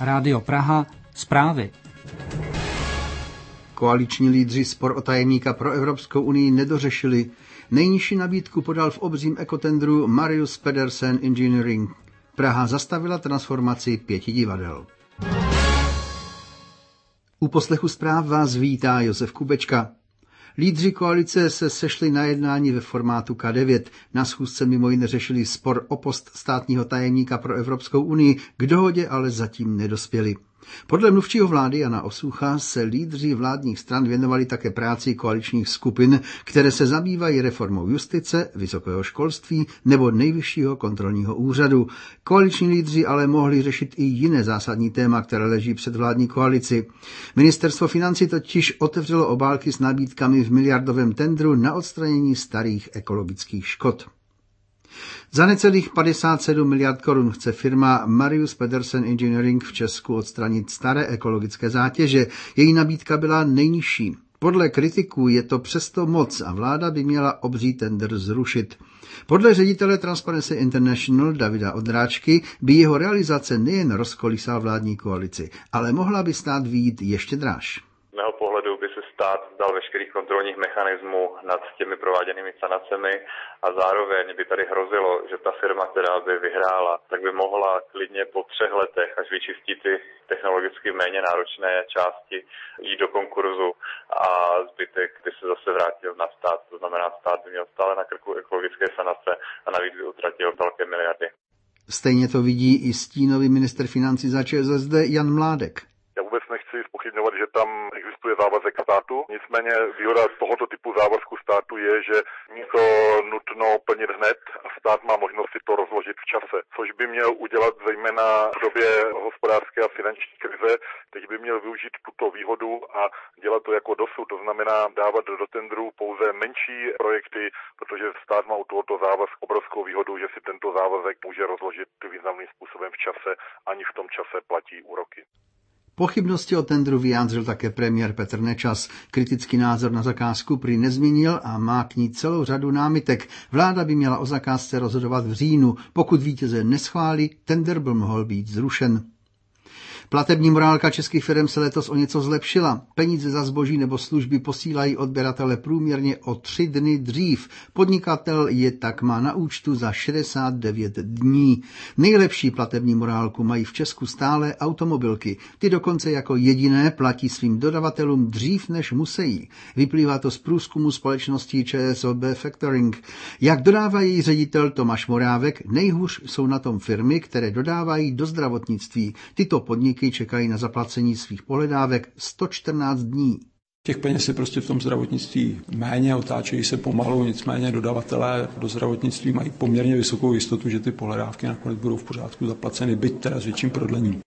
Rádio Praha, zprávy. Koaliční lídři spor o tajemníka pro Evropskou unii nedořešili. Nejnižší nabídku podal v obřím ekotendru Marius Pedersen Engineering. Praha zastavila transformaci 5 divadel. U poslechu zpráv vás vítá Josef Kubečka. Lídři koalice se sešli na jednání ve formátu K9. Na schůzce mimo jiné řešili spor o post státního tajemníka pro Evropskou unii, k dohodě ale zatím nedospěli. Podle mluvčího vlády Jana Osucha se lídři vládních stran věnovali také práci koaličních skupin, které se zabývají reformou justice, vysokého školství nebo nejvyššího kontrolního úřadu. Koaliční lídři ale mohli řešit i jiné zásadní téma, které leží před vládní koalici. Ministerstvo financí totiž otevřelo obálky s nabídkami v miliardovém tendru na odstranění starých ekologických škod. Za necelých 57 miliard korun chce firma Marius Pedersen Engineering v Česku odstranit staré ekologické zátěže. Její nabídka byla nejnižší. Podle kritiků je to přesto moc a vláda by měla obří tender zrušit. Podle ředitele Transparency International Davida Ondráčky by jeho realizace nejen rozkolísala vládní koalici, ale mohla by stát vyjít ještě dráž. Z mého pohledu by se stát vzdal veškerých kontrolních mechanismů nad těmi prováděnými sanacemi a zároveň by tady hrozilo, že ta firma, která by vyhrála, tak by mohla klidně po 3 letech, až vyčistí ty technologicky méně náročné části, jít do konkurzu a zbytek by se zase vrátil na stát. To znamená, stát by měl stále na krku ekologické sanace a navíc by utratil velké miliardy. Stejně to vidí i stínový ministr financí za ČSSD Jan Mládek. Já vůbec nechci zpochybňovat, že tam existuje závazek státu, nicméně výhoda tohoto typu závazku státu je, že není to nutno plnit hned a stát má možnost si to rozložit v čase, což by měl udělat zejména v době hospodářské a finanční krize. Teď by měl využít tuto výhodu a dělat to jako dosud, to znamená dávat do tendru pouze menší projekty, protože stát má u tohoto závazku obrovskou výhodu, že si tento závazek může rozložit významným způsobem v čase, ani v tom čase platí úroky. Pochybnosti o tendru vyjádřil také premiér Petr Nečas. Kritický názor na zakázku prý nezměnil a má k ní celou řadu námitek. Vláda by měla o zakázce rozhodovat v říjnu. Pokud vítěze neschválí, tender by mohl být zrušen. Platební morálka českých firm se letos o něco zlepšila. Peníze za zboží nebo služby posílají odběratele průměrně o 3 dny dřív. Podnikatel je tak má na účtu za 69 dní. Nejlepší platební morálku mají v Česku stále automobilky. Ty dokonce jako jediné platí svým dodavatelům dřív, než musí. Vyplývá to z průzkumu společnosti ČSOB Factoring. Jak dodává její ředitel Tomáš Morávek, nejhůř jsou na tom firmy, které dodávají do zdravotnictví. Tyto podniky čekají na zaplacení svých pohledávek 114 dní. Těch peněz je prostě v tom zdravotnictví méně, otáčejí se pomalu, nicméně dodavatelé do zdravotnictví mají poměrně vysokou jistotu, že ty pohledávky nakonec budou v pořádku zaplaceny, byť teda s větším prodlením.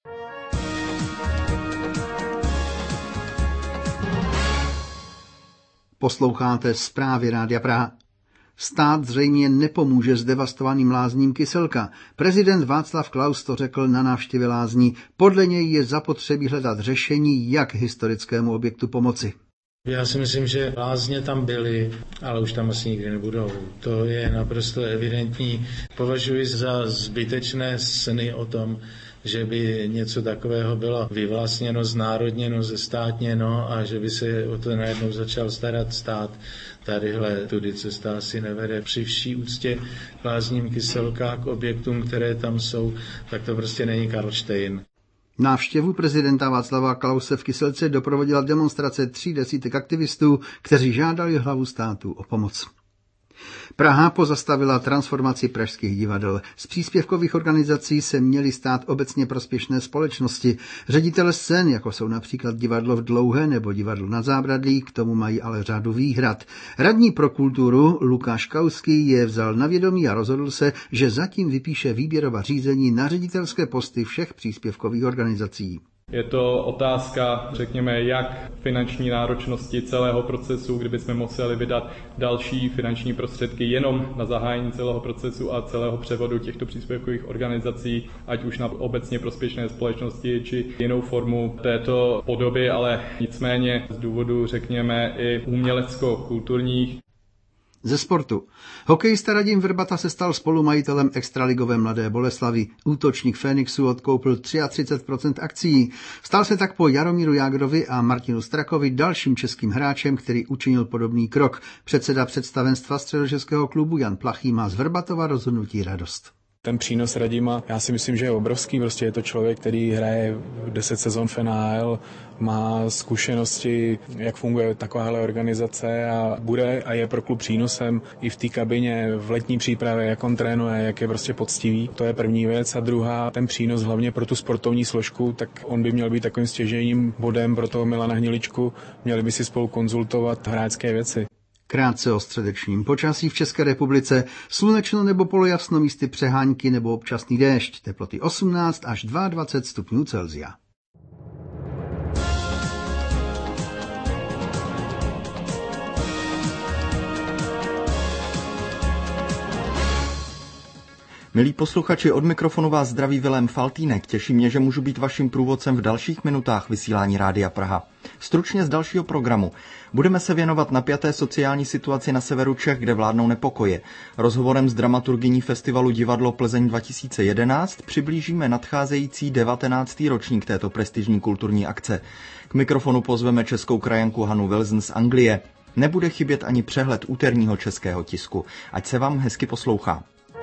Posloucháte zprávy Rádia Praha. Stát zřejmě nepomůže zdevastovaným lázním Kyselka. Prezident Václav Klaus to řekl na návštěvě lázní. Podle něj je zapotřebí hledat řešení, jak historickému objektu pomoci. Já si myslím, že lázně tam byly, ale už tam asi nikdy nebudou. To je naprosto evidentní. Považuji za zbytečné sny o tom, že by něco takového bylo vyvlastněno, znárodněno, zestátněno a že by se o to najednou začal starat stát. Tadyhle tudy cesta asi nevede. Při vší úctě k lázním Kyselka, k objektům, které tam jsou, tak to prostě není Karlštejn. Návštěvu prezidenta Václava Klause v Kyselce doprovodila demonstrace 300 aktivistů, kteří žádali hlavu státu o pomoc. Praha pozastavila transformaci pražských divadel. Z příspěvkových organizací se měly stát obecně prospěšné společnosti. Ředitelé scén, jako jsou například divadlo v Dlouhé nebo divadlo na Zábradlí, k tomu mají ale řadu výhrad. Radní pro kulturu Lukáš Kauský je vzal na vědomí a rozhodl se, že zatím vypíše výběrová řízení na ředitelské posty všech příspěvkových organizací. Je to otázka, řekněme, jak finanční náročnosti celého procesu, kdybychom museli vydat další finanční prostředky jenom na zahájení celého procesu a celého převodu těchto příspěvkových organizací, ať už na obecně prospěšné společnosti či jinou formu této podoby, ale nicméně z důvodu, řekněme, i umělecko-kulturních. Ze sportu. Hokejista Radim Vrbata se stal spolumajitelem extraligové Mladé Boleslavi. Útočník Fénixu odkoupil 33% akcií. Stal se tak po Jaromíru Jágrovi a Martinu Strakovi dalším českým hráčem, který učinil podobný krok. Předseda představenstva středočeského klubu Jan Plachý má z Vrbatova rozhodnutí radost. Ten přínos Radima, já si myslím, že je obrovský. Prostě je to člověk, který hraje 10 sezon v NHL, má zkušenosti, jak funguje takováhle organizace a bude a je pro klub přínosem i v té kabině, v letní přípravě, jak on trénuje, jak je prostě poctivý. To je první věc. A druhá, ten přínos hlavně pro tu sportovní složku, tak on by měl být takovým stěžejním bodem pro toho Milana Hniličku. Měli by si spolu konzultovat hráčské věci. Krátce o středečním počasí v České republice. Slunečno nebo polojasno, místy přehánky nebo občasný déšť. Teploty 18 až 22 stupňů Celsia. Milí posluchači, od mikrofonu vás zdraví Vilém Faltýnek. Těší mě, že můžu být vaším průvodcem v dalších minutách vysílání Rádia Praha. Stručně z dalšího programu. Budeme se věnovat napjaté sociální situaci na severu Čech, kde vládnou nepokoje. Rozhovorem s dramaturgyní festivalu Divadlo Plzeň 2011 přiblížíme nadcházející 19. ročník této prestižní kulturní akce. K mikrofonu pozveme českou krajanku Hanu Wilson z Anglie. Nebude chybět ani přehled úterního českého tisku. Ať se vám hezky poslouchá.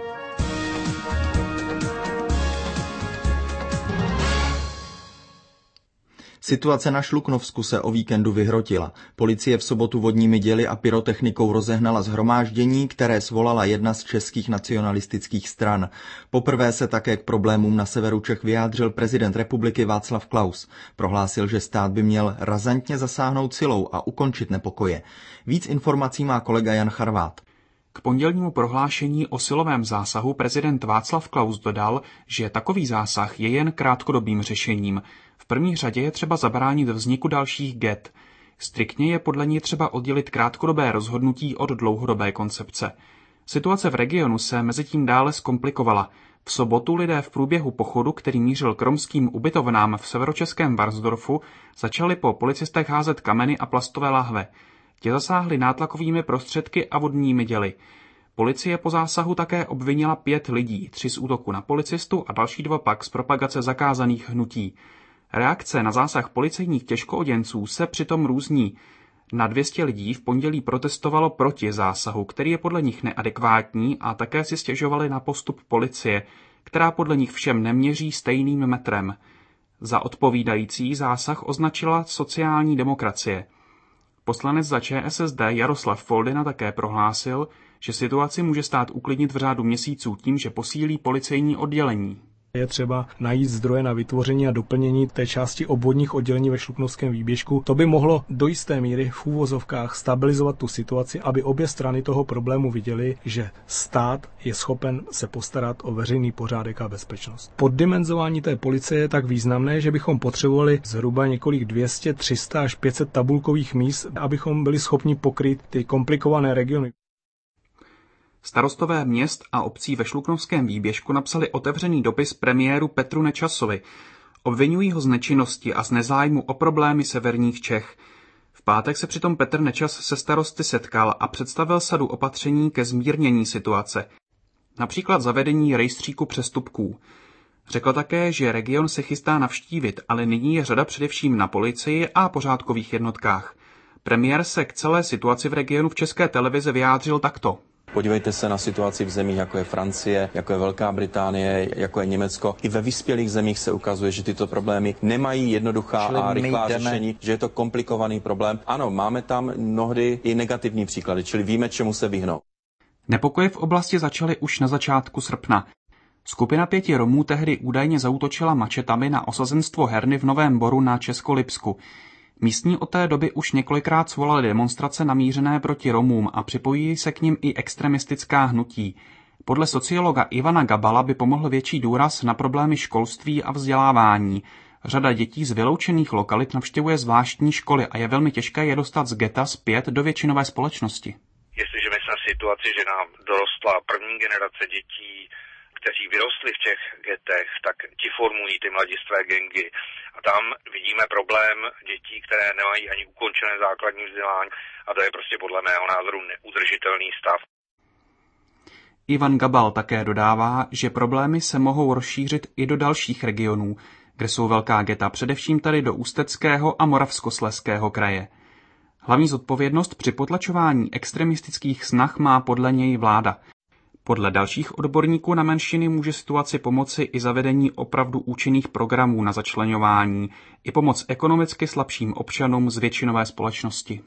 Situace na Šluknovsku se o víkendu vyhrotila. Policie v sobotu vodními děly a pyrotechnikou rozehnala shromáždění, které svolala jedna z českých nacionalistických stran. Poprvé se také k problémům na severu Čech vyjádřil prezident republiky Václav Klaus. Prohlásil, že stát by měl razantně zasáhnout silou a ukončit nepokoje. Víc informací má kolega Jan Charvát. K pondělnímu prohlášení o silovém zásahu prezident Václav Klaus dodal, že takový zásah je jen krátkodobým řešením. V první řadě je třeba zabránit vzniku dalších get. Striktně je podle něj třeba oddělit krátkodobé rozhodnutí od dlouhodobé koncepce. Situace v regionu se mezitím dále zkomplikovala. V sobotu lidé v průběhu pochodu, který mířil k romským ubytovnám v severočeském Varnsdorfu, začali po policistech házet kameny a plastové lahve. Ti zasáhli nátlakovými prostředky a vodními děly. Policie po zásahu také obvinila 5 lidí, 3 z útoku na policistu a další 2 pak z propagace zakázaných hnutí. Reakce na zásah policejních těžkooděnců se přitom různí. Na 200 lidí v pondělí protestovalo proti zásahu, který je podle nich neadekvátní, a také si stěžovali na postup policie, která podle nich všem neměří stejným metrem. Za odpovídající zásah označila sociální demokracie. Poslanec za ČSSD Jaroslav Foldyna také prohlásil, že situaci může stát uklidnit v řádu měsíců tím, že posílí policejní oddělení. Je třeba najít zdroje na vytvoření a doplnění té části obvodních oddělení ve Šluknovském výběžku. To by mohlo do jisté míry v úvozovkách stabilizovat tu situaci, aby obě strany toho problému viděly, že stát je schopen se postarat o veřejný pořádek a bezpečnost. Poddimenzování té policie je tak významné, že bychom potřebovali zhruba několik 200, 300 až 500 tabulkových míst, abychom byli schopni pokryt ty komplikované regiony. Starostové měst a obcí ve Šluknovském výběžku napsali otevřený dopis premiéru Petru Nečasovi. Obviňují ho z nečinnosti a z nezájmu o problémy severních Čech. V pátek se přitom Petr Nečas se starosty setkal a představil sadu opatření ke zmírnění situace. Například zavedení rejstříku přestupků. Řekl také, že region se chystá navštívit, ale nyní je řada především na policii a pořádkových jednotkách. Premiér se k celé situaci v regionu v České televizi vyjádřil takto. Podívejte se na situaci v zemích, jako je Francie, jako je Velká Británie, jako je Německo. I ve vyspělých zemích se ukazuje, že tyto problémy nemají jednoduchá a rychlá řešení, že je to komplikovaný problém. Ano, máme tam mnohdy i negativní příklady, čili víme, čemu se vyhnout. Nepokoje v oblasti začaly už na začátku srpna. Skupina 5 Romů tehdy údajně zaútočila mačetami na osazenstvo Herny v Novém Boru na Českolipsku. Místní od té doby už několikrát svolali demonstrace namířené proti Romům a připojí se k nim i extremistická hnutí. Podle sociologa Ivana Gabala by pomohl větší důraz na problémy školství a vzdělávání. Řada dětí z vyloučených lokalit navštěvuje zvláštní školy a je velmi těžké je dostat z geta zpět do většinové společnosti. Jestliže my jsme v situaci, že nám dorostla první generace dětí, kteří vyrostli v těch getech, tak ti formují ty mladistvé gangy A tam vidíme problém dětí, které nemají ani ukončené základní vzdělání a to je prostě podle mého názoru neudržitelný stav. Ivan Gabal také dodává, že problémy se mohou rozšířit i do dalších regionů, kde jsou velká geta, především tady do Ústeckého a Moravskoslezského kraje. Hlavní zodpovědnost při potlačování extremistických snah má podle něj vláda. Podle dalších odborníků na menšiny může situaci pomoci i zavedení opravdu účinných programů na začleňování, i pomoc ekonomicky slabším občanům z většinové společnosti.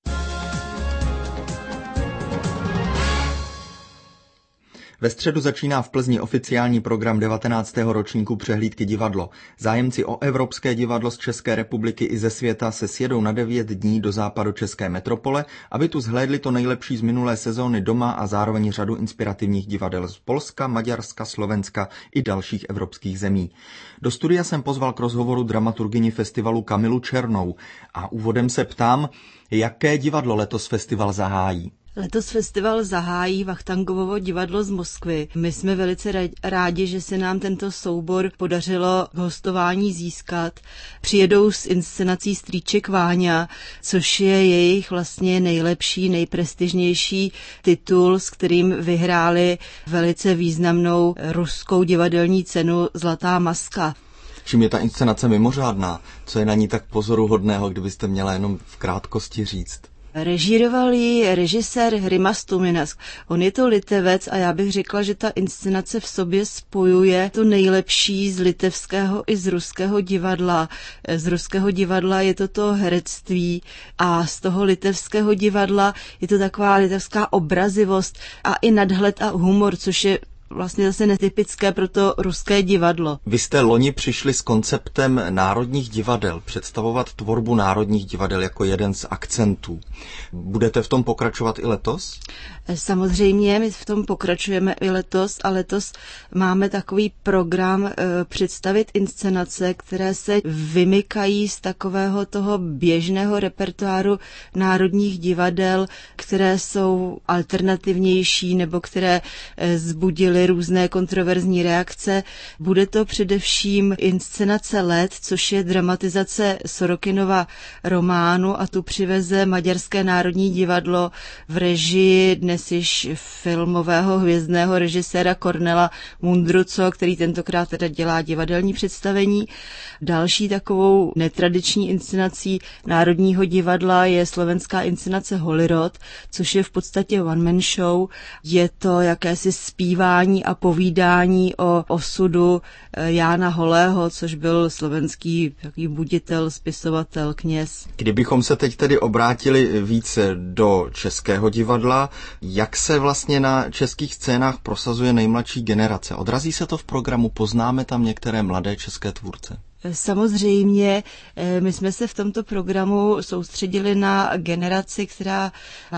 Ve středu začíná v Plzni oficiální program 19. ročníku přehlídky divadlo. Zájemci o Evropské divadlo z České republiky i ze světa se sjedou na 9 dní do západočeské metropole, aby tu zhlédli to nejlepší z minulé sezóny doma a zároveň řadu inspirativních divadel z Polska, Maďarska, Slovenska i dalších evropských zemí. Do studia jsem pozval k rozhovoru dramaturgyni festivalu Kamilu Černou a úvodem se ptám, jaké divadlo letos festival zahájí. Letos festival zahájí Vachtangovovo divadlo z Moskvy. My jsme velice rádi, že se nám tento soubor podařilo hostování získat. Přijedou s inscenací Strýček Váňa, což je jejich vlastně nejlepší, nejprestižnější titul, s kterým vyhráli velice významnou ruskou divadelní cenu Zlatá maska. Čím je ta inscenace mimořádná? Co je na ní tak pozoruhodného, kdybyste měla jenom v krátkosti říct? Režíroval ji režisér Rimas Tuminas. On je to Litevec a já bych řekla, že ta inscenace v sobě spojuje to nejlepší z litevského i z ruského divadla. Z ruského divadla je to herectví a z toho litevského divadla je to taková litevská obrazivost a i nadhled a humor, což je vlastně zase netypické pro to ruské divadlo. Vy jste loni přišli s konceptem národních divadel, představovat tvorbu národních divadel jako jeden z akcentů. Budete v tom pokračovat i letos? Samozřejmě, my v tom pokračujeme i letos a letos máme takový program představit inscenace, které se vymykají z takového toho běžného repertoáru národních divadel, které jsou alternativnější nebo které zbudily různé kontroverzní reakce. Bude to především inscenace Let, což je dramatizace Sorokinova románu a tu přiveze Maďarské národní divadlo v režii dnes již filmového hvězdného režiséra Kornela Mundruco, který tentokrát teda dělá divadelní představení. Další takovou netradiční inscenací Národního divadla je slovenská inscenace Holirod, což je v podstatě one-man show. Je to jakési zpívání a povídání o osudu Jána Holého, což byl slovenský takový buditel, spisovatel, kněz. Kdybychom se teď tedy obrátili více do českého divadla, jak se vlastně na českých scénách prosazuje nejmladší generace? Odrazí se to v programu? Poznáme tam některé mladé české tvůrce? Samozřejmě, my jsme se v tomto programu soustředili na generaci, která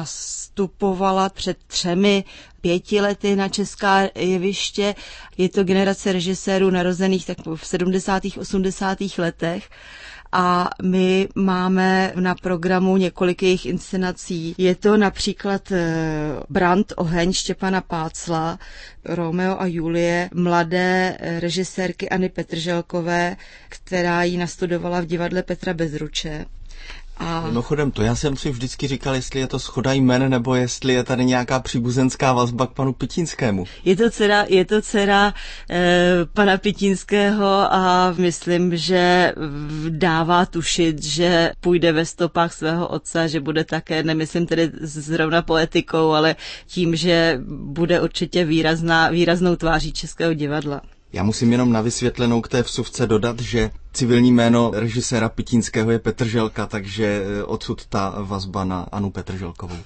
nastupovala před 3-5 lety na česká jeviště. Je to generace režisérů narozených tak v 70. 80. letech. A my máme na programu několik jejich inscenací. Je to například Brand, oheň Štěpana Pácla, Romeo a Julie, mladé režisérky Anny Petrželkové, která ji nastudovala v divadle Petra Bezruče. A... Mimochodem, to já jsem si vždycky říkal, jestli je to shoda jmen, nebo jestli je tady nějaká příbuzenská vazba k panu Pitínskému. Je to dcera pana Pitínského a myslím, že dává tušit, že půjde ve stopách svého otce, že bude také, nemyslím tedy zrovna poetikou, ale tím, že bude určitě výraznou tváří českého divadla. Já musím jenom na vysvětlenou k té vsuvce dodat, že civilní jméno režiséra Pitínského je Petrželka, takže odsud ta vazba na Annu Petrželkovou.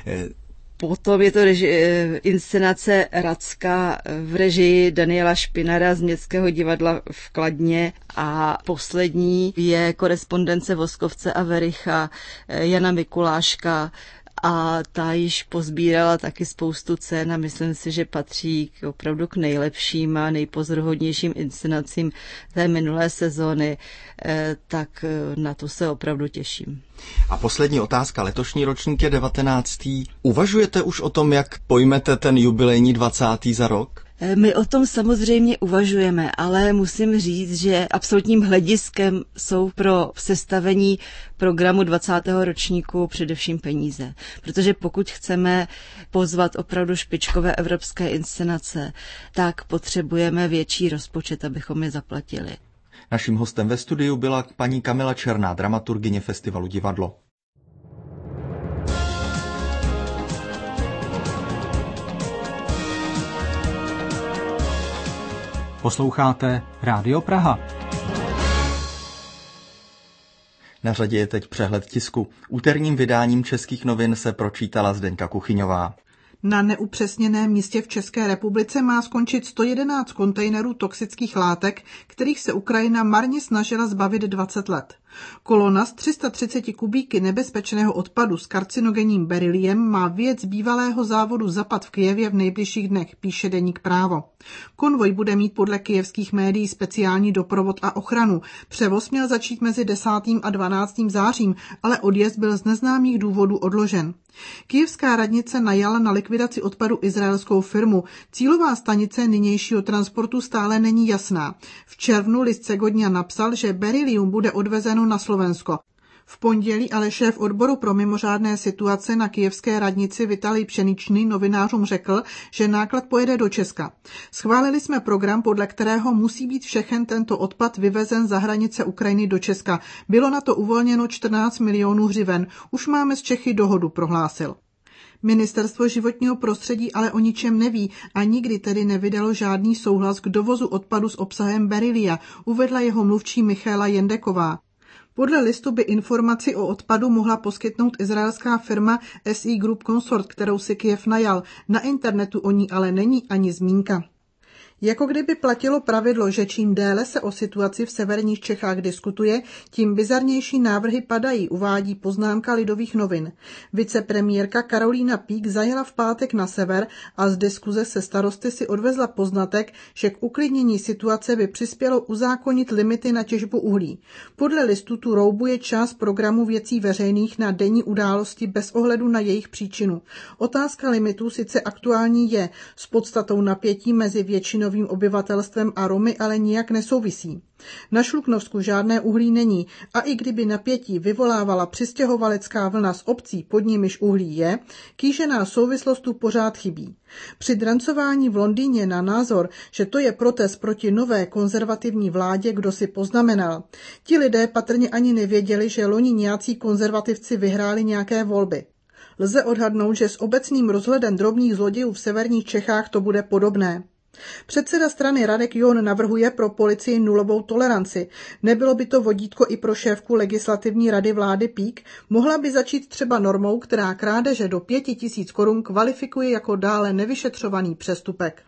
Potom je to inscenace Racka v režii Daniela Špinara z Městského divadla v Kladně a poslední je Korespondence Voskovce a Vericha Jana Mikuláška. A ta již pozbírala taky spoustu cen a myslím si, že patří opravdu k nejlepším a nejpozoruhodnějším inscenacím té minulé sezóny, tak na to se opravdu těším. A poslední otázka. Letošní ročník je 19. Uvažujete už o tom, jak pojmete ten jubilejní 20. za rok? My o tom samozřejmě uvažujeme, ale musím říct, že absolutním hlediskem jsou pro sestavení programu 20. ročníku především peníze. Protože pokud chceme pozvat opravdu špičkové evropské inscenace, tak potřebujeme větší rozpočet, abychom je zaplatili. Naším hostem ve studiu byla paní Kamila Černá, dramaturgyně festivalu Divadlo. Posloucháte Rádio Praha. Na řadě je teď přehled tisku. Úterním vydáním Českých novin se pročítala Zdeňka Kuchyňová. Na neupřesněném místě v České republice má skončit 111 kontejnerů toxických látek, kterých se Ukrajina marně snažila zbavit 20 let. Kolona z 330 kubíky nebezpečného odpadu s karcinogenním beryliem má vyjet z bývalého závodu Zapad v Kyjevě v nejbližších dnech, píše deník Právo. Konvoj bude mít podle kyjevských médií speciální doprovod a ochranu. Převoz měl začít mezi 10. a 12. zářím, ale odjezd byl z neznámých důvodů odložen. Kyjevská radnice najala na likvidaci odpadu izraelskou firmu. Cílová stanice nynějšího transportu stále není jasná. V červnu list Segodňa napsal, že berylium bude odvezeno na Slovensko. V pondělí ale šéf odboru pro mimořádné situace na kyjevské radnici Vitalij Pšeničný novinářům řekl, že náklad pojede do Česka. Schválili jsme program, podle kterého musí být všechen tento odpad vyvezen za hranice Ukrajiny do Česka. Bylo na to uvolněno 14 milionů hřiven. Už máme s Čechy dohodu, prohlásil. Ministerstvo životního prostředí ale o ničem neví a nikdy tedy nevydalo žádný souhlas k dovozu odpadu s obsahem berylia, uvedla jeho mluvčí Michaela Jendeková. Podle listu by informaci o odpadu mohla poskytnout izraelská firma SI Group Consort, kterou si Kyjev najal. Na internetu o ní ale není ani zmínka. Jako kdyby platilo pravidlo, že čím déle se o situaci v severních Čechách diskutuje, tím bizarnější návrhy padají, uvádí poznámka Lidových novin. Vicepremiérka Karolína Pík zajela v pátek na sever a z diskuze se starosty si odvezla poznatek, že k uklidnění situace by přispělo uzákonit limity na těžbu uhlí. Podle listu tu roubuje část programu věcí veřejných na denní události bez ohledu na jejich příčinu. Otázka limitů sice aktuální je, s podstatou napětí mezi většinou obyvatelstvem a Romy ale nijak nesouvisí. Na Šluknovsku žádné uhlí není a i kdyby napětí vyvolávala přistěhovalecká vlna z obcí, pod nimiž uhlí je, kýžená souvislost tu pořád chybí. Při drancování v Londýně na názor, že to je protest proti nové konzervativní vládě, kdo si poznamenal. Ti lidé patrně ani nevěděli, že loni nějací konzervativci vyhráli nějaké volby. Lze odhadnout, že s obecným rozhledem drobných zlodějů v severních Čechách to bude podobné. Předseda strany Radek John navrhuje pro policii nulovou toleranci. Nebylo by to vodítko i pro šéfku legislativní rady vlády Pík? Mohla by začít třeba normou, která krádeže do 5 000 korun kvalifikuje jako dále nevyšetřovaný přestupek.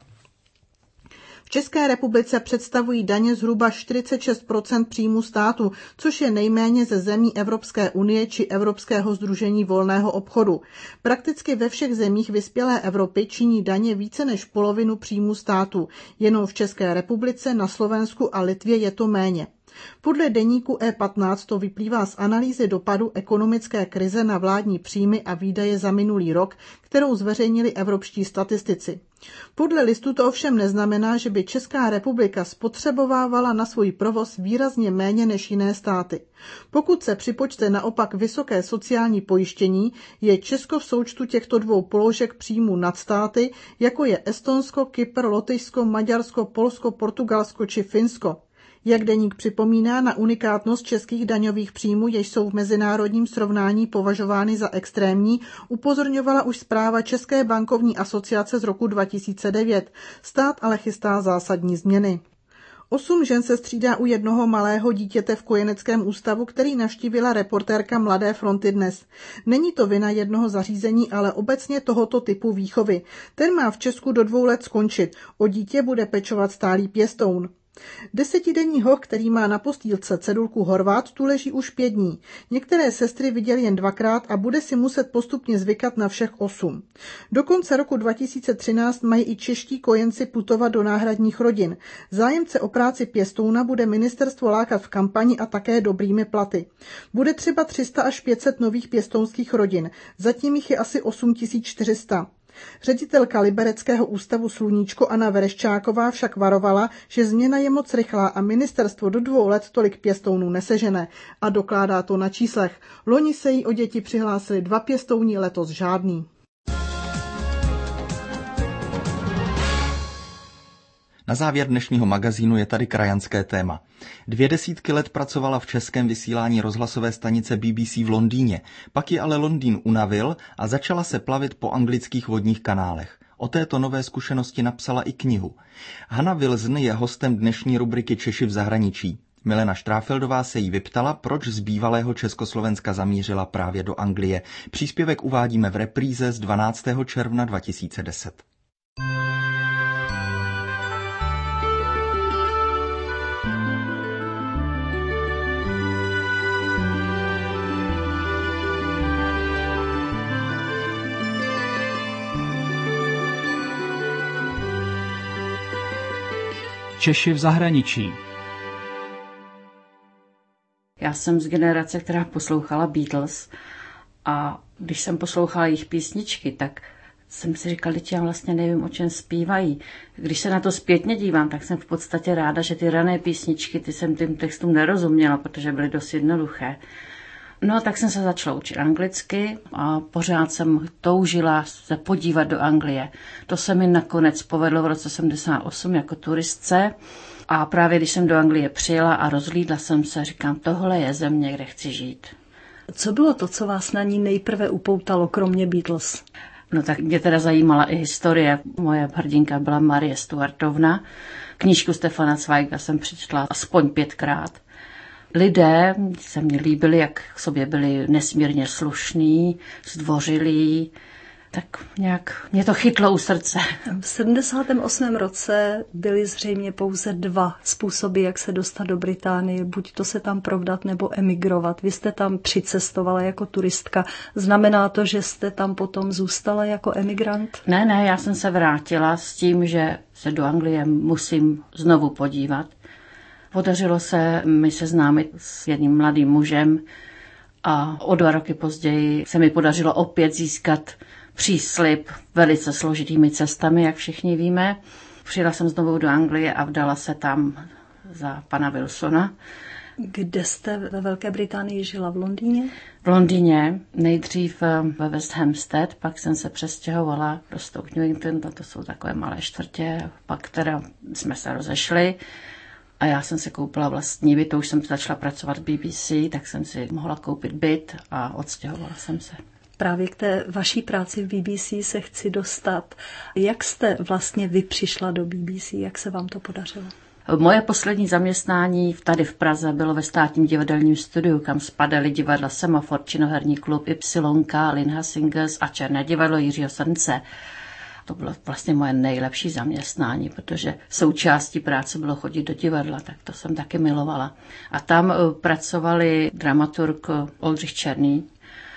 V České republice představují daně zhruba 46% příjmu státu, což je nejméně ze zemí Evropské unie či Evropského sdružení volného obchodu. Prakticky ve všech zemích vyspělé Evropy činí daně více než polovinu příjmu státu. Jenom v České republice, na Slovensku a Litvě je to méně. Podle deníku E15 to vyplývá z analýzy dopadu ekonomické krize na vládní příjmy a výdaje za minulý rok, kterou zveřejnili evropští statistici. Podle listu to ovšem neznamená, že by Česká republika spotřebovávala na svůj provoz výrazně méně než jiné státy. Pokud se připočte naopak vysoké sociální pojištění, je Česko v součtu těchto dvou položek příjmů nad státy, jako je Estonsko, Kypr, Lotyšsko, Maďarsko, Polsko, Portugalsko či Finsko. Jak deník připomíná, na unikátnost českých daňových příjmů, jež jsou v mezinárodním srovnání považovány za extrémní, upozorňovala už zpráva České bankovní asociace z roku 2009. Stát ale chystá zásadní změny. 8 žen se střídá u jednoho malého dítěte v kojeneckém ústavu, který navštívila reportérka Mladé fronty dnes. Není to vina jednoho zařízení, ale obecně tohoto typu výchovy. Ten má v Česku do 2 let skončit. O dítě bude pečovat stálý pěstoun. 10denní hoch, který má na postýlce cedulku Horvát, tu leží už 5 dní. Některé sestry viděly jen 2krát a bude si muset postupně zvykat na všech 8. Do konce roku 2013 mají i čeští kojenci putovat do náhradních rodin. Zájemce o práci pěstouna bude ministerstvo lákat v kampani a také dobrými platy. Bude třeba 300 až 500 nových pěstounských rodin. Zatím jich je asi 8400. Ředitelka Libereckého ústavu Sluníčko Anna Vereščáková však varovala, že změna je moc rychlá a ministerstvo do 2 let tolik pěstounů nesežene a dokládá to na číslech. Loni se jí o děti přihlásili 2 pěstouni, letos žádný. Na závěr dnešního magazínu je tady krajanské téma. 20 let pracovala v českém vysílání rozhlasové stanice BBC v Londýně, pak ji ale Londýn unavil a začala se plavit po anglických vodních kanálech. O této nové zkušenosti napsala i knihu. Hana Wilson je hostem dnešní rubriky Češi v zahraničí. Milena Štráfeldová se jí vyptala, proč z bývalého Československa zamířila právě do Anglie. Příspěvek uvádíme v repríze z 12. června 2010. Češi v zahraničí. Já jsem z generace, která poslouchala Beatles a když jsem poslouchala jejich písničky, tak jsem si říkala, že já vlastně nevím, o čem zpívají. Když se na to zpětně dívám, tak jsem v podstatě ráda, že ty rané písničky, ty jsem tím textům nerozuměla, protože byly dost jednoduché. No tak jsem se začala učit anglicky a pořád jsem toužila se podívat do Anglie. To se mi nakonec povedlo v roce 78 jako turistce a právě když jsem do Anglie přijela a rozhlídla jsem se, říkám, tohle je země, kde chci žít. Co bylo to, co vás na ní nejprve upoutalo, kromě Beatles? No tak mě teda zajímala i historie. Moje hrdinka byla Marie Stuartovna. Knížku Stefana Zweiga jsem přečetla aspoň 5krát. Lidé se mi líbili, jak k sobě byli nesmírně slušní, zdvořilí, tak nějak mě to chytlo u srdce. V 78. roce byly zřejmě pouze 2 způsoby, jak se dostat do Británie, buď to se tam provdat nebo emigrovat. Vy jste tam přicestovala jako turistka. Znamená to, že jste tam potom zůstala jako emigrant? Ne, já jsem se vrátila s tím, že se do Anglie musím znovu podívat. Podařilo se mi seznámit s jedním mladým mužem a o 2 roky později se mi podařilo opět získat příslib velice složitými cestami, jak všichni víme. Přijela jsem znovu do Anglie a vdala se tam za pana Wilsona. Kde jste ve Velké Británii žila? V Londýně? V Londýně, nejdřív ve West Hampstead, pak jsem se přestěhovala do Stoke Newington, to jsou takové malé čtvrtě, pak teda jsme se rozešli. A já jsem si koupila vlastní byt, to už jsem začala pracovat v BBC, tak jsem si mohla koupit byt a odstěhovala jsem se. Právě k té vaší práci v BBC se chci dostat. Jak jste vlastně vy přišla do BBC? Jak se vám to podařilo? Moje poslední zaměstnání tady v Praze bylo ve Státním divadelním studiu, kam spadaly divadla Semafor, Činoherní klub Ypsilonka, Linha Singers a Černé divadlo Jiřího Srnce. To bylo vlastně moje nejlepší zaměstnání, protože součástí práce bylo chodit do divadla, tak to jsem taky milovala. A tam pracovali dramaturg Oldřich Černý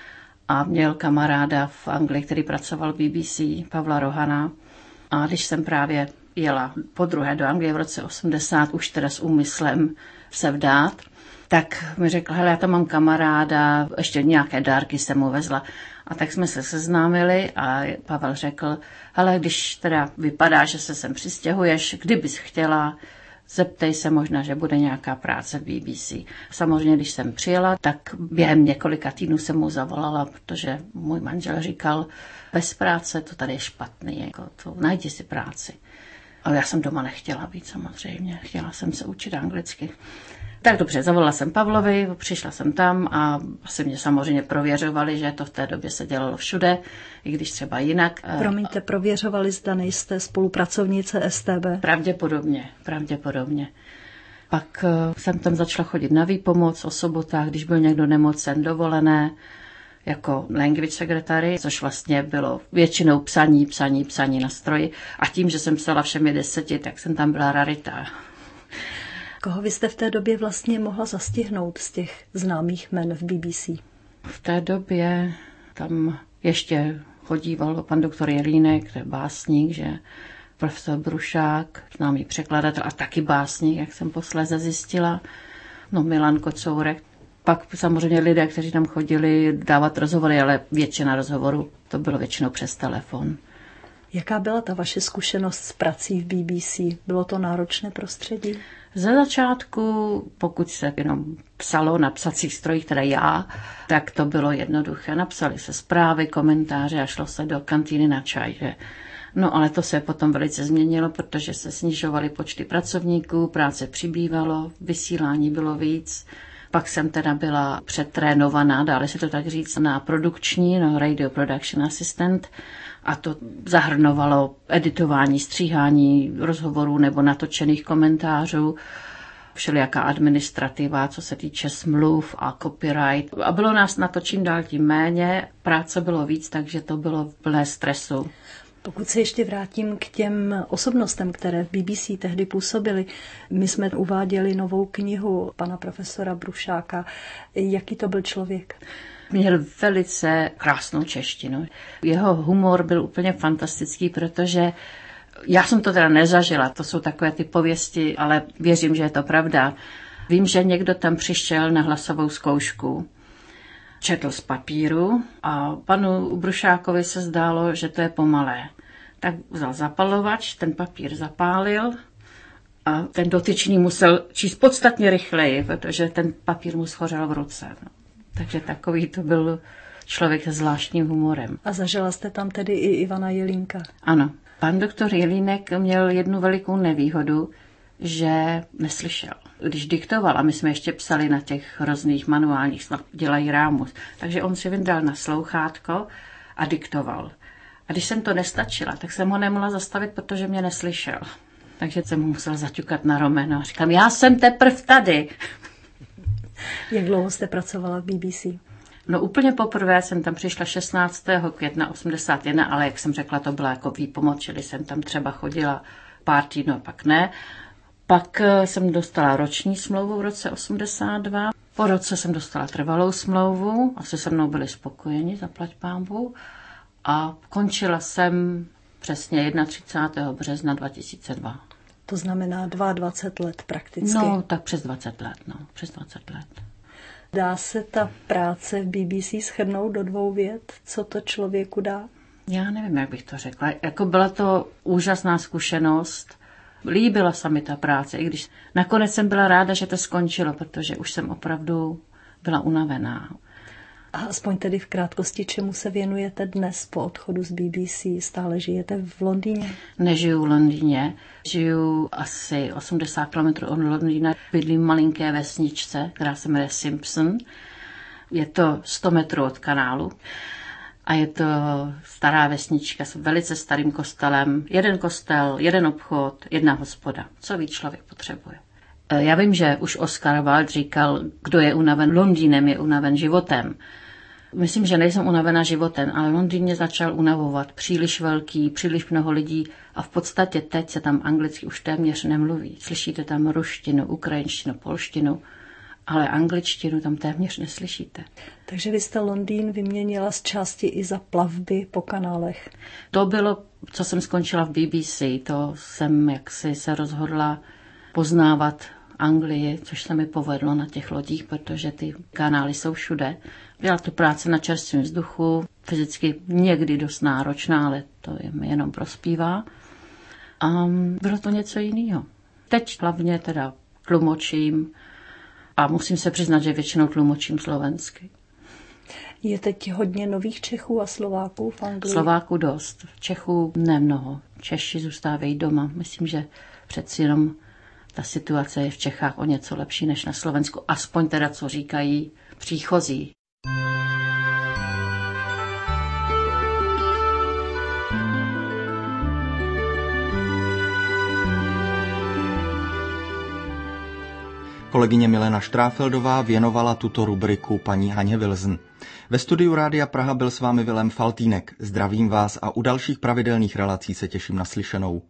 a měl kamaráda v Anglii, který pracoval v BBC, Pavla Rohana. A když jsem právě jela podruhé do Anglie v roce 80, už teda s úmyslem se vdát, tak mi řekl, hele, já tam mám kamaráda, ještě nějaké dárky jsem mu vezla. A tak jsme se seznámili a Pavel řekl, hele, když teda vypadá, že se sem přistěhuješ, kdybys chtěla, zeptej se, možná, že bude nějaká práce v BBC. Samozřejmě, když jsem přijela, tak během několika týdnů jsem mu zavolala, protože můj manžel říkal, bez práce to tady je špatný, jako to, najdi si práci. Ale já jsem doma nechtěla být samozřejmě, chtěla jsem se učit anglicky. Tak dobře, zavolala jsem Pavlovi, přišla jsem tam a asi mě samozřejmě prověřovali, že to v té době se dělalo všude, i když třeba jinak. Promiňte, prověřovali, zda nejste spolupracovnice STB? Pravděpodobně. Pak jsem tam začala chodit na výpomoc o sobotách, když byl někdo nemocen, dovolené, jako language secretary, což vlastně bylo většinou psaní na stroji. A tím, že jsem psala všemi 10, tak jsem tam byla rarita. Koho vy jste v té době vlastně mohla zastihnout z těch známých jmen v BBC? V té době tam ještě chodíval pan doktor Jelínek, to je básník, že profesor Brušák, známý překladatel a taky básník, jak jsem posléze zjistila, no Milan Kocourek. Pak samozřejmě lidé, kteří tam chodili dávat rozhovory, ale většina rozhovorů to bylo většinou přes telefon. Jaká byla ta vaše zkušenost s prací v BBC? Bylo to náročné prostředí? Za začátku, pokud se jenom psalo na psacích strojích, teda já, tak to bylo jednoduché. Napsali se zprávy, komentáře a šlo se do kantýny na čaj. Že? No ale to se potom velice změnilo, protože se snižovaly počty pracovníků, práce přibývalo, vysílání bylo víc. Pak jsem teda byla přetrénovaná, dále se to tak říct, na produkční, Radio Production Assistant, a to zahrnovalo editování, stříhání rozhovorů nebo natočených komentářů, všelijaká administrativa, co se týče smluv a copyright. A bylo nás na to čím dál tím méně, práce bylo víc, takže to bylo v plné stresu. Pokud se ještě vrátím k těm osobnostem, které v BBC tehdy působily, my jsme uváděli novou knihu pana profesora Brušáka. Jaký to byl člověk? Měl velice krásnou češtinu. Jeho humor byl úplně fantastický, protože já jsem to teda nezažila, to jsou takové ty pověsti, ale věřím, že je to pravda. Vím, že někdo tam přišel na hlasovou zkoušku, četl z papíru a panu Brušákovi se zdálo, že to je pomalé. Tak vzal zapalovač, ten papír zapálil a ten dotyčný musel číst podstatně rychleji, protože ten papír mu schořel v ruce. Takže takový to byl člověk se zvláštním humorem. A zažila jste tam tedy i Ivana Jelínka? Ano. Pan doktor Jelínek měl jednu velikou nevýhodu, že neslyšel. Když diktoval, a my jsme ještě psali na těch hrozných manuálních, snad dělají rámus, takže on si vyndal na slouchátko a diktoval. A když jsem to nestačila, tak jsem ho nemohla zastavit, protože mě neslyšel. Takže jsem mu musela zaťukat na rameno a říkám, já jsem teprv tady. Jak dlouho jste pracovala v BBC? No úplně poprvé jsem tam přišla 16. května 81, ale jak jsem řekla, to byla jako výpomoc, čili jsem tam třeba chodila pár týdnů a pak ne. Pak jsem dostala roční smlouvu v roce 82. Po roce jsem dostala trvalou smlouvu, asi se mnou byli spokojeni, zaplať pánbůh. A končila jsem přesně 31. března 2002. To znamená 22 let prakticky. No, tak přes 20 let, přes 20 let. Dá se ta práce v BBC shrnout do 2 vět? Co to člověku dá? Já nevím, jak bych to řekla. Jako byla to úžasná zkušenost. Líbila se mi ta práce, i když nakonec jsem byla ráda, že to skončilo, protože už jsem opravdu byla unavená. A aspoň tedy v krátkosti, čemu se věnujete dnes po odchodu z BBC? Stále žijete v Londýně? Nežiju v Londýně, žiju asi 80 km od Londýna. Bydlím v malinké vesničce, která se jmenuje Simpson. Je to 100 metrů od kanálu a je to stará vesnička s velice starým kostelem. Jeden kostel, jeden obchod, jedna hospoda. Co víc člověk potřebuje. Já vím, že už Oscar Wilde říkal, kdo je unaven Londýnem, je unaven životem. Myslím, že nejsem unavena životem, ale Londýn mě začal unavovat. Příliš velký, příliš mnoho lidí a v podstatě teď se tam anglicky už téměř nemluví. Slyšíte tam ruštinu, ukrajinštinu, polštinu, ale angličtinu tam téměř neslyšíte. Takže vy jste Londýn vyměnila z části i za plavby po kanálech. To bylo, co jsem skončila v BBC. To jsem jaksi se rozhodla poznávat Anglii, což se mi povedlo na těch lodích, protože ty kanály jsou všude. Byla to práce na čerstvém vzduchu, fyzicky někdy dost náročná, ale to mi jenom prospívá. A bylo to něco jiného. Teď hlavně teda tlumočím a musím se přiznat, že většinou tlumočím slovensky. Je teď hodně nových Čechů a Slováků v Anglii? Slováků dost, Čechů nemnoho. Češi zůstávají doma. Myslím, že přeci jenom ta situace je v Čechách o něco lepší než na Slovensku. Aspoň teda, co říkají příchozí. Kolegyně Milena Štráfeldová věnovala tuto rubriku paní Haně Vilzn. Ve studiu Rádia Praha byl s vámi Vilém Faltýnek. Zdravím vás a u dalších pravidelných relací se těším na slyšenou.